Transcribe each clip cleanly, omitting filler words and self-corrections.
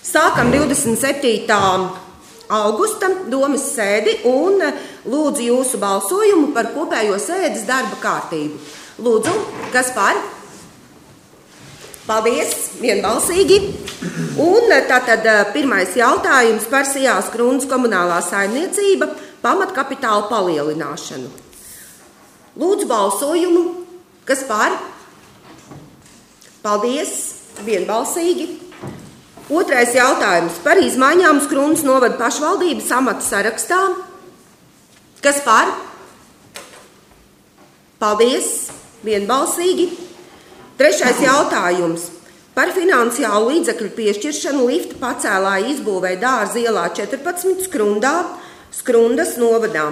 Sākam 27. augusta domes sēdi un lūdzu jūsu balsojumu par kopējo sēdes darba kārtību. Lūdzu, kas par? Paldies, vienbalsīgi. Un tātad pirmais jautājums par Sijās Krundas komunālā saimniecība pamatkapitāla palielināšanu. Lūdzu balsojumu, kas par? Paldies, vienbalsīgi. Otrais jautājums par izmaiņām Krundas novada pašvaldības amatu sarakstā. Kas par? Paldies, vienbalsīgi. Trešais jautājums par finansiālu līdzekļu piešķiršanu lifta pacēlāja izbūvē Dārza ielā 14 Krundas novadā.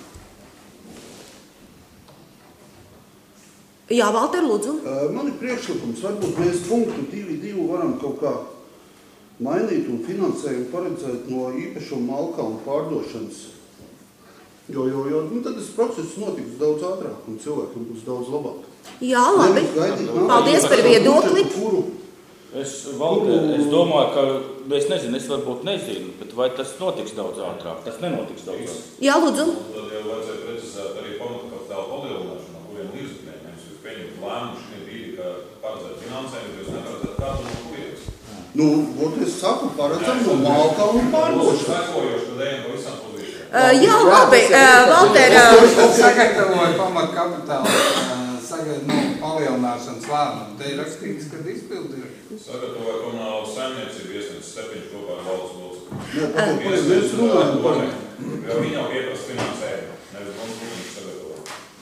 Jā, Valter, lūdzu. Man ir priekšlikums, varbūt mēs punktu 2.2 varam kaut kā mainīt un finansējumu paredzēt no īpašuma Malkalnu pārdošanas. Jo tad tas process notiks daudz ātrāk un cilvēkiem būs daudz labāk. Jā, labi. Paldies par viedokli. Es domāju, ka es nezinu, es varbūt nezinu, bet vai tas notiks daudz ātrāk? Tas nenotiks daudz ātrāk. Jā, lūdzu. Tad jau vajadzēja precizēt arī pamatkapitāla palielināšanu, no kuriem līdzekļiem mēs pieņemt lēmumu šī brīdī, ka paredzēt finansējumu, jūs neparedzēt kādu no kurienes. Es saku, paredzam no Malkalnu pārdošanu. Sekojoši, kad ejam pa visām pozīcijām. Jā, labi, Valter. Sagatavoju pamatkapitāla palielināšanas lēmumu. Te ir rakstīts, kad izpildi ir. Sagatavoju komunālo saimniecību iesniedz 7 kopā ar valsts locekļiem. Mēs runājam par... Jo viņi jau pieprasa finansējumu, nevis mums būtīgi sagatavoju.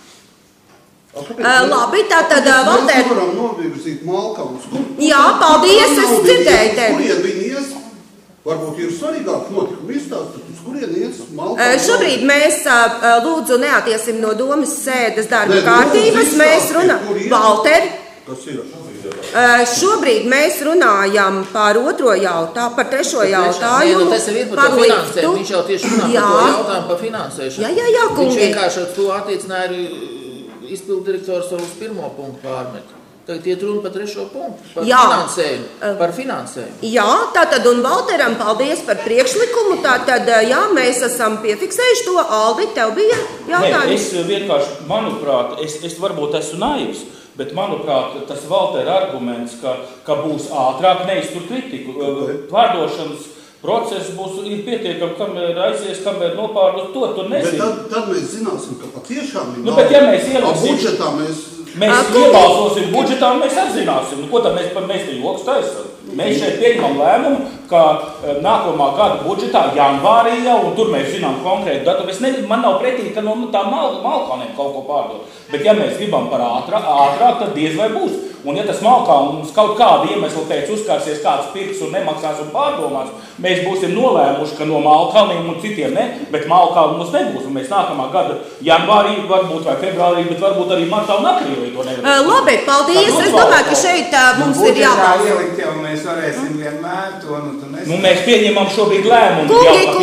Labi, tātad, Valter. Mēs varam novirzīt Malkalnus. Jā, paldies, es dzirdēju tevi. Kurien viņi ies? Varbūt ir svarīgāk notikumi izstāstīt, uz kurien ies Malkalnus. Šobrīd mēs lūdzu neatiesim no domas sēdes darba kārtības. Mēs runājam, Valter. Kas ir? Šobrīd mēs runājam par par trešo jautājumu. Tas ir par finansējumu. Viņš jau tieši runā par to jautājumu par finansēšanu. Jā, kungi. Viņš vienkārši to attiecināja arī izpilddirektors uz pirmo punktu pārmet. Tagad iet runa par trešo punktu, par finansējumu. Jā, tātad, un Valteram paldies par priekšlikumu. Tātad, jā, mēs esam piefiksējuši to. Aldi, tev bija jautājums? Es vienkārši, manuprāt, es varbūt esmu naivs, bet, manuprāt, tas Valtera arguments, ka būs ātrāk neiztur kritiku. Pārdošanas process ir pietiekami, kamēr aizies, kamēr nopārdos to nezinu. Bet tad mēs zināsim, ka patiešām ir bet ja mēs ieliksim, budžetā mēs iebalsosim budžetā un mēs atzināsim. Ko tad mēs te joks taisam? Mēs šeit pieņemam lēmumu, ka nākamā gada budžetā janvārī jau, un tur mēs zinām konkrētu datumu. Man nav pretī, ka no tā Malkalniem kaut ko pārdot. Bet ja mēs gribam par ātrāk, tad diez vai būs. Un ja tas Malkalns kaut kādu iemeslu pēc uzkārsies kāds pirks un nemaksās un pārdomās, mēs būsim nolēmuši, ka no Malkalniem un citiem ne, bet Malkalni mums nebūs. Un mēs nākamā gada janvārī, varbūt vai februārī, bet varbūt arī martā un aprīlī to nevar. Labi, paldies. Es domāju, ka šeit mums ir jābalso. Ielikt jau mēs varēsim vienmēr to, mēs pieņemam šobrīd lēmumu.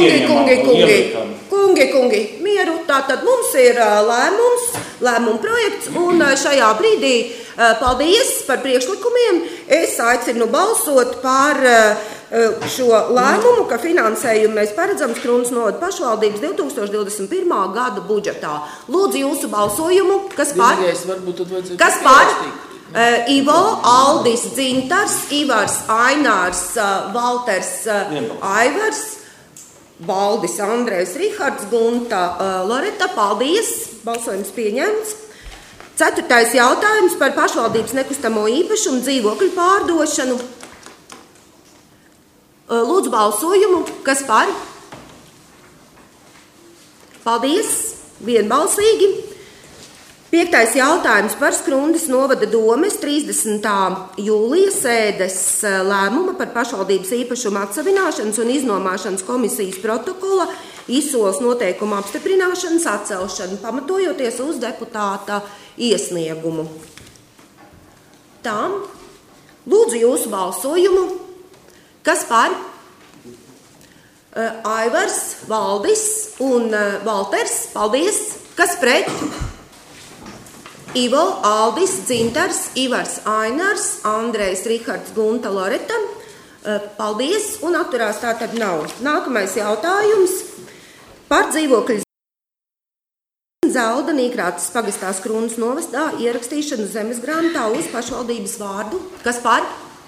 Kungi, mieru. Tātad mums ir lēmuma projekts, un šajā brīdī paldies par priekšlikumiem. Es aicinu balsot par šo lēmumu, ka finansējumu mēs paredzam Krundas novada pašvaldības 2021. gada budžetā. Lūdzu jūsu balsojumu. Kas par? Kas par? Ivo, Aldis, Dzintars, Ivars, Ainārs, Valters, Aivars, Valdis, Andrejs, Rihards, Gunta, Loreta. Paldies! Balsojums pieņemts. 4. jautājums par pašvaldības nekustamo īpašumu dzīvokļu pārdošanu. Lūdzu balsojumu. Kas par? Paldies! Vienbalsīgi. 5. jautājums par Krundas novada domes 30. jūlija sēdes lēmuma par pašvaldības īpašuma atsavināšanas un iznomāšanas komisijas protokola izsoles noteikumu apstiprināšanas atcelšanu, pamatojoties uz deputāta iesniegumu. Tām lūdzu jūsu balsojumu. Kas par? Aivars, Valdis un Valters. Paldies! Kas pret? Ivo, Aldis, Dzintars, Ivars, Ainārs, Andrejs, Rihards, Gunta, Loreta. Paldies, un atturās tātad nav. Nākamais jautājums par dzīvokļu Zelda Nīkrātas pagastā Skrūnas novastā ierakstīšanu zemes grāmatā uz pašvaldības vārdu. Kas par?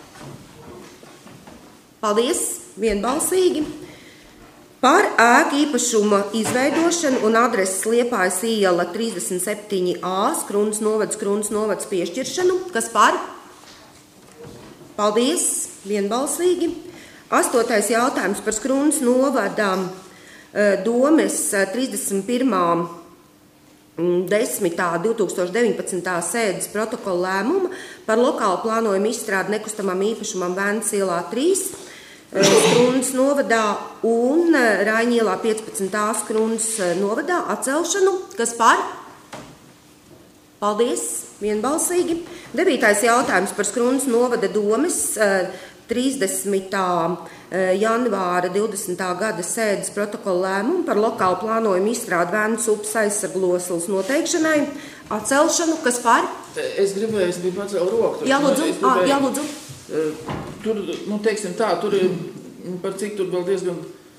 Paldies, vienbalsīgi. Par ēku īpašuma izveidošanu un adreses Liepājas iela 37A Skrūnas novads piešķiršanu. Kas par? Paldies, vienbalsīgi. 8. jautājums par Skrūnas novadām domes 31.10.2019. sēdes protokola lēmuma par lokālu plānojumu izstrādi nekustamam īpašumam Vēncas ielā 3 Skrūnas novadā un Raiņa ielā 15. Skrūnas novadā atcelšanu. Kas par? Paldies, vienbalsīgi. 9. jautājums par Skrūnas novada domes 30. janvāra 20. gada sēdes protokola lēmumu par lokālu plānojumu izstrādi Vēncas upes aizsargloslas noteikšanai atcelšanu. Kas par? Es biju pacēlu roku. Jā, lūdzu. Tur, teiksim tā, tur ir, par cik tur vēl diezgan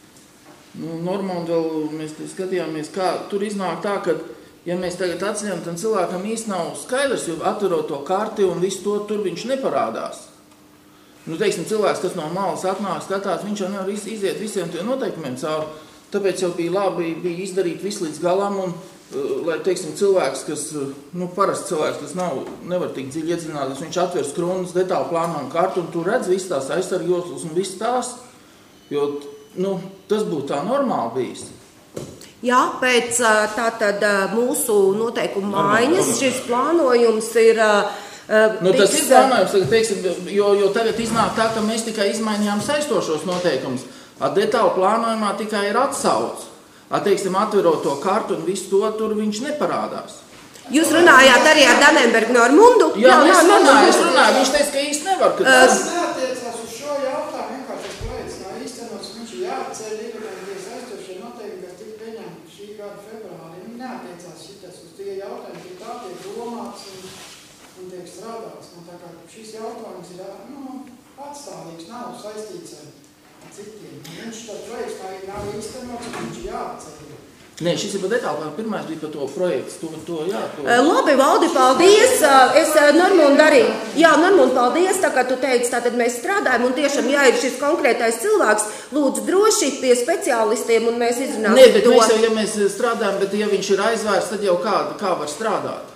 normāli vēl mēs skatījāmies, kā tur iznāk tā, ka, ja mēs tagad atceļam, tad cilvēkam īsti nav skaidrs, jo atverot to karti un visu to, tur viņš neparādās. Teiksim, cilvēks, kas no malas atnāk, skatās, viņš jau nevar iziet visiem tiem noteikumiem cauri, tāpēc jau bija labi izdarīt visu līdz galam un, lai, teiksim, cilvēks, kas, parasts cilvēks, kas nevar tik dziļi iedziļināties, viņš atver Skrūnas detālu plānojumu kartu un tu redz visas tās aizsargjoslas un visas tās, jo, tas būtu tā normāli bijis. Jā, pēc tātad mūsu noteikumu maiņas šis plānojums ir... tas ir plānojums, teiksim, jo tagad iznāk tā, ka mēs tikai izmainījām saistošos noteikumus. Detālu plānojumā tikai ir atsauc. Teiksim, atverot to kartu un visu to, tur viņš neparādās. Jūs runājāt arī ar Danenbergu Normundu? Jā, es runāju, viņš teica, ka īsti nevar. Tas neatiecās uz šo jautājumu, vienkārši es kolēģis nav īstenots, viņš ir jāatceļ iegadēties aizstošie noteikumi, kas tika pieņemti šī gada februārī. Viņi neatiecās šitas uz tie jautājumi, tie tā tiek domāts un tiek strādāts. Tā kā šis jautājums ir atstāvīgs, nav saistīts ar citiem. Viņš tad projekts nav īstenots, un viņš jāatceļ. Nē, šis ir par detālu, pirmais bija par to projektu. Labi, Valdi, paldies. Es Normundu arī. Jā, Normundu, paldies, tā kā tu teici, tātad mēs strādājam, un tiešām, ja ir šis konkrētais cilvēks, lūdzu droši pie speciālistiem, un mēs izrunāsim to. Nē, bet mēs jau, ja mēs strādājam, bet ja viņš ir aizvērts, tad jau kā var strādāt?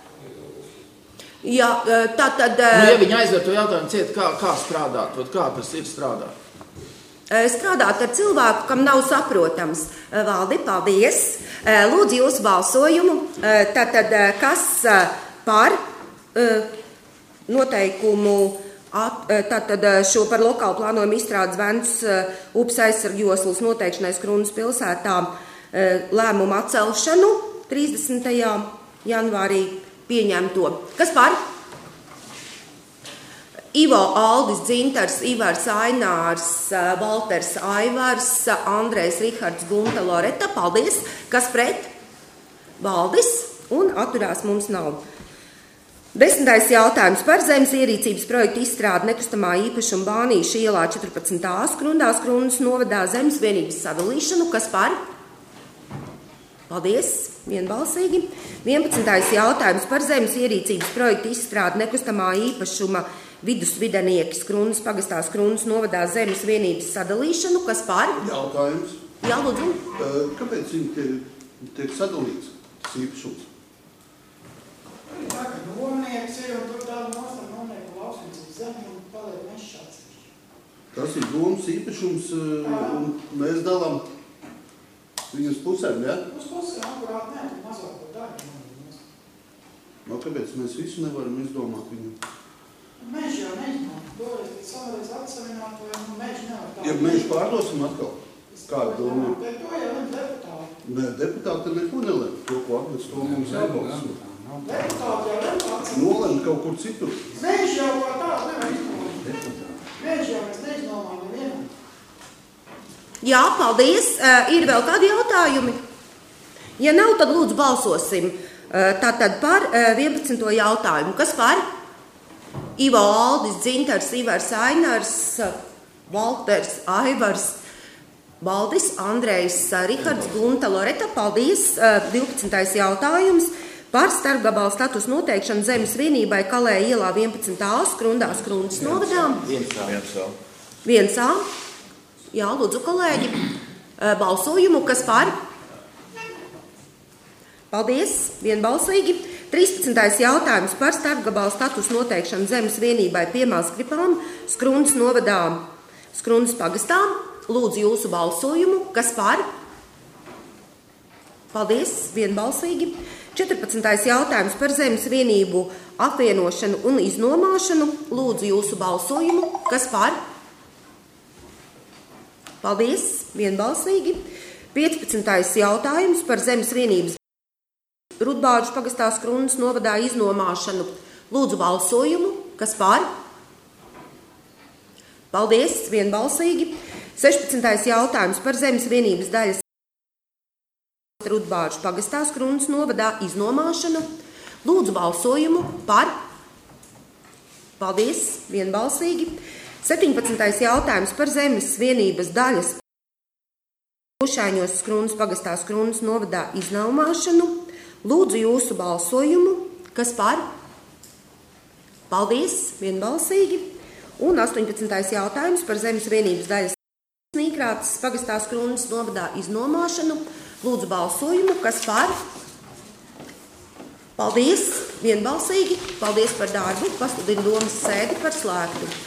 Jā, tātad... ja viņi aizver to jautājumu ciet, kā strādāt, kā tas ir strādāt? Strādāt ar cilvēku, kam nav saprotams. Valdi, paldies. Lūdzu jūsu balsojumu. Tātad, kas par noteikumu, tātad šo par lokālu plānojumu izstrādes Vēncas upes aizsargjoslas noteikšanai Skrūnas pilsētā lēmumu atcelšanu 30. janvārī pieņemto. Kas par? Ivo, Aldis, Dzintars, Ivars, Ainārs, Valters, Aivars, Andrejs, Rihards, Gunta, Loreta. Paldies. Kas pret? Valdis. Un atturās mums nav. 10. jautājums par zemes ierīcības projektu izstrādi nekustamā īpašuma Bānīša ielā 14. Skrūnas novadā zemes vienības sadalīšanu. Kas par? Paldies. Vienbalsīgi. 11. jautājums par zemes ierīcības projektu izstrādi nekustamā īpašuma Vidusvidenieki Skrūnas pagastā Skrūnas novadā zemes vienības sadalīšanu. Kas par? Jautājums. Jā, lūdzu. Kāpēc viņi tiek sadalīts, tas īpašums? Tā, ka nomnieks ir un tur tāda nostam nomnieku lauksaimniecības zemi un paliek mešs. Tas ir domas īpašums un mēs dalām viņas pusēm, ja? Uz pusēm, akurāt, nē, tu mazāk par darbu. Kāpēc mēs visu nevaram izdomāt viņu? Meži jau neizdomāt. Toreiz, kad savarēs atsavināt, vai meži nevar tā. Ja meži pārdosim atkal, kādu domu? Bet to jau ir deputāti. Nē, deputāti neko nelēm. To, ko atnes, to mums jābalso. Deputāti jau deputāts. Nolēm kaut kur citur. Meži jau kā tāds nevar izdomāt. Meži jau mēs neizdomām nevienam. Jā, paldies. Ir vēl kādi jautājumi? Ja nav, tad lūdzu balsosim. Tātad par 11. jautājumu. Kas par? Ivo, Aldis, Dzintars, Ivars, Ainārs, Valters, Aivars, Valdis, Andrejs, Rihards, Gunta, Loreta. Paldies! 12. jautājums par starpgabalu statusu noteikšanu zemes vienībai Kalē ielā 11A, Skrundās, Skrundas novadām. 1A. Jā, lūdzu, kolēģi. Balsojumu, kas par? Paldies! Vienbalsīgi. 13. jautājums par starpgabalu statusu noteikšanu zemes vienībai Piemāsgripām, Skrundas novadām, Skrundas pagastām. Lūdzu jūsu balsojumu, kas par? Paldies, vienbalsīgi. 14. jautājums par zemes vienību apvienošanu un iznomāšanu. Lūdzu jūsu balsojumu, kas par? Paldies, vienbalsīgi. 15. jautājums par zemes vienības Rudbāžu pagastā Skrundas novadā iznomāšanu. Lūdzu balsojumu, kas par? Paldies, vienbalsīgi. 16. jautājums par zemes vienības daļas Rudbāžu pagastā Skrundas novadā iznomāšanu. Lūdzu balsojumu par? Paldies, vienbalsīgi. 17. jautājums par zemes vienības daļas Pušāņos Skrundas pagastā Skrundas novadā iznomāšanu. Lūdzu jūsu balsojumu, kas par? Paldies, vienbalsīgi. Un 18. jautājums par zemes vienības daļas Nīkrātas pagastā Skrundas novadā iznomāšanu. Lūdzu balsojumu, kas par? Paldies, vienbalsīgi. Paldies par darbu. Pasludinu domas sēdi par slēgtu.